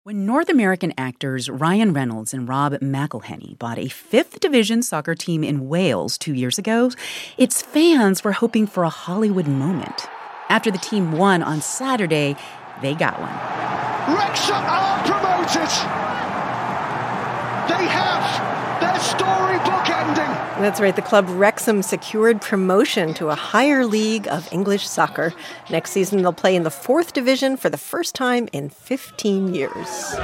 When North American actors Ryan Reynolds and Rob McElhenney bought a 5th Division soccer team in Wales 2 years ago, its fans were hoping for a Hollywood moment. After the team won on Saturday, they got one. Wrexham are promoted! They have their storybook ending! That's right. The club Wrexham secured promotion to a higher league of English soccer. Next season, they'll play in the 4th Division for the first time in 15 years.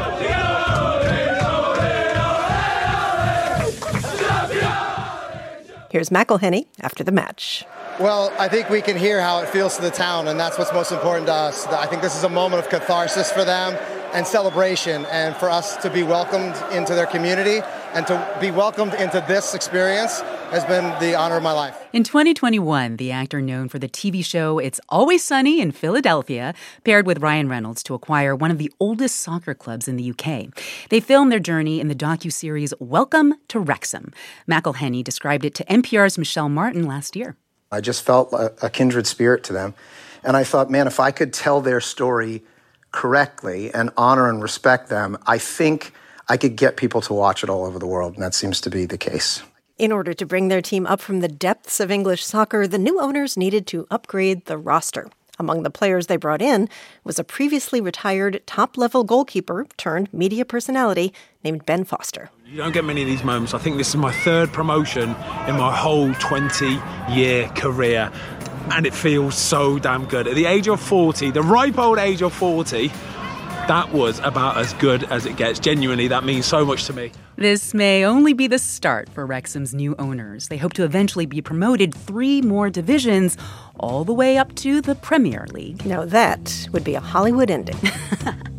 Here's McElhenney after the match. Well, I think we can hear how it feels to the town, and that's what's most important to us. I think this is a moment of catharsis for them and celebration, and for us to be welcomed into their community and to be welcomed into this experience has been the honor of my life. In 2021, the actor known for the TV show It's Always Sunny in Philadelphia paired with Ryan Reynolds to acquire one of the oldest soccer clubs in the UK. They filmed their journey in the docuseries Welcome to Wrexham. McElhenney described it to NPR's Michelle Martin last year. I just felt a kindred spirit to them. And I thought, man, if I could tell their story correctly and honor and respect them, I think I could get people to watch it all over the world. And that seems to be the case. In order to bring their team up from the depths of English soccer, the new owners needed to upgrade the roster. Among the players they brought in was a previously retired top-level goalkeeper turned media personality named Ben Foster. You don't get many of these moments. I think this is my 3rd promotion in my whole 20-year career, and it feels so damn good. At the age of 40, the ripe old age of 40, that was about as good as it gets. Genuinely, that means so much to me. This may only be the start for Wrexham's new owners. They hope to eventually be promoted 3 more divisions, all the way up to the Premier League. Now that would be a Hollywood ending.